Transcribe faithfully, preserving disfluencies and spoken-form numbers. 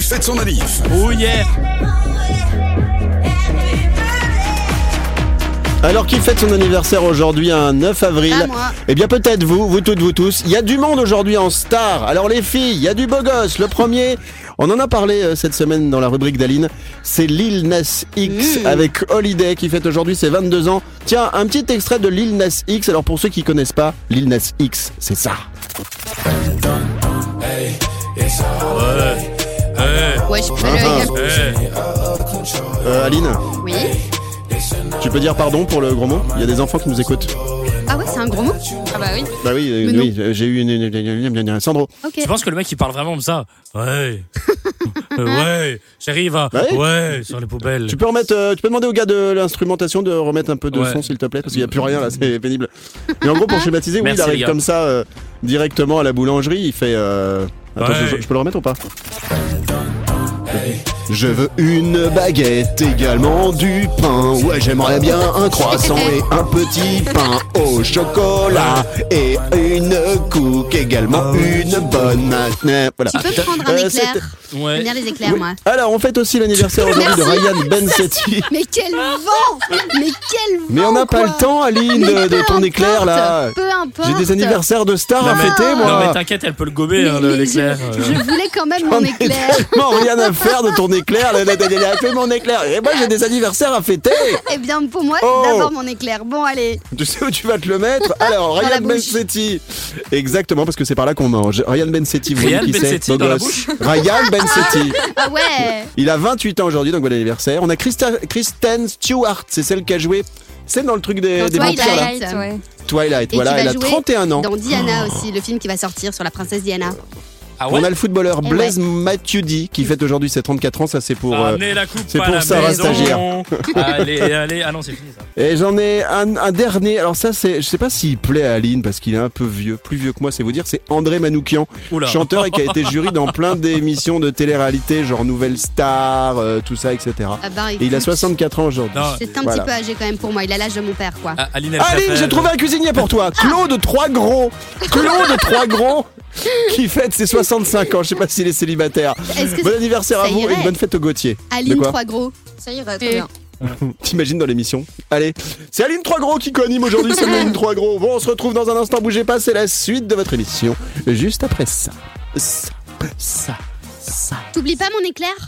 fête son anniv. Oh yeah. Alors qui fête son anniversaire aujourd'hui, un neuf avril? Ah, moi. Eh bien peut-être vous, vous toutes, vous tous. Il y a du monde aujourd'hui en star. Alors les filles, il y a du beau gosse. Le premier, on en a parlé euh, cette semaine dans la rubrique d'Aline, c'est Lil Nas X Mmh. avec avec Holiday qui fête aujourd'hui ses vingt-deux ans. Tiens, un petit extrait de Lil Nas X. Alors pour ceux qui connaissent pas, Lil Nas X, c'est ça. Ouais. Ouais. Ouais, je peux le Ah, gars. Ouais. Euh, Aline, Oui. tu peux dire pardon pour le gros mot? Il y a des enfants qui nous écoutent. Ah ouais, c'est un gros mot. Ah bah oui. Bah oui, euh, Mais non. oui, euh, j'ai eu une, une, une- une- une- Sandro. Ok. Je pense que le mec il parle vraiment comme ça. Ouais. Euh, ouais. Chérie va. Bah oui. Ouais. Sur les poubelles. Tu peux remettre, euh, tu peux demander au gars de l'instrumentation de remettre un peu de Ouais. son s'il te plaît, parce qu'il n'y a plus rien là, c'est pénible. Mais en gros, pour schématiser, oui, Merci, il les arrive gars. comme ça euh, directement à la boulangerie, il fait. Euh... Attends, Ouais. je, je peux le remettre ou pas? Je veux une baguette, également du pain. Ouais, j'aimerais bien un croissant et un petit pain au chocolat. Et une couque, également une bonne maintenant. Voilà. Tu peux prendre un Euh, éclair. c'était- Ouais. J'aime bien les éclairs, Oui. moi. Alors, on fête aussi l'anniversaire aujourd'hui de Ryan Bensetti. Mais quel vent! Mais quel vent! Mais on n'a pas quoi. le temps, Aline, Mais de, de peu ton éclair là. importe, Peu importe. J'ai des anniversaires de stars à mais- fêter, moi. Non mais t'inquiète, elle peut le gober Mais- hein, le- mais l'éclair. je, euh. je voulais quand même J'en mon ai éclair. tellement rien à faire de ton éclair. Là, là, là, là, là, fais mon éclair. Et moi, j'ai des anniversaires à fêter. Eh bien, pour moi, Oh. d'abord mon éclair. Bon, allez. Tu sais où tu vas te le mettre? Alors, Dans la Ryan bouche. Bensetti. Exactement, parce que c'est par là qu'on mange. Ryan Bensetti, vous voyez Ryan qui c'est? Bensetti Beau dans la gosse. bouche Ryan Bensetti. Ah ouais. Il a vingt-huit ans aujourd'hui, donc bon anniversaire. On a Christa- Kristen Stewart, c'est celle qui a joué. C'est dans le truc des, Dans des Twilight. vampires là. Twilight, ouais. Twilight, Et voilà, qui va elle a jouer trente et un ans. Dans Diana aussi, le film qui va sortir sur la princesse Diana. Ah ouais. On a le footballeur Eh Blaise Matuidi qui fête aujourd'hui ses trente-quatre ans, ça c'est pour... euh, Ramenez la coupe c'est à pour la Sarah maison. Stagiaire. Allez, allez. Ah non, c'est fini ça. Et j'en ai un, un dernier, alors ça c'est, je sais pas s'il plaît à Aline parce qu'il est un peu vieux, plus vieux que moi c'est vous dire, c'est André Manoukian, Oula. chanteur et qui a été jury dans plein d'émissions de télé-réalité, genre Nouvelle Star, euh, tout ça, et cetera. Ah bah, Et il a écoute, soixante-quatre ans aujourd'hui. Non. C'est un Voilà. petit peu âgé quand même pour moi. Il a l'âge de mon père, quoi. Ah, Aline, elle Aline, préfère- j'ai trouvé un cuisinier pour toi, Claude Trois Gros, Claude Trois Gros, qui fête ses soixante-cinq ans, je sais pas s'il est célibataire. Est-ce que Bon anniversaire à ça vous et irait une bonne fête au Gauthier. De Aline quoi Trois Gros. Ça irait très bien. T'imagines dans l'émission? Allez, c'est Aline Trois Gros qui co-anime aujourd'hui, c'est Aline Trois Gros. Bon, on se retrouve dans un instant, bougez pas, c'est la suite de votre émission. Juste après ça. Ça, ça, ça. T'oublies pas mon éclair?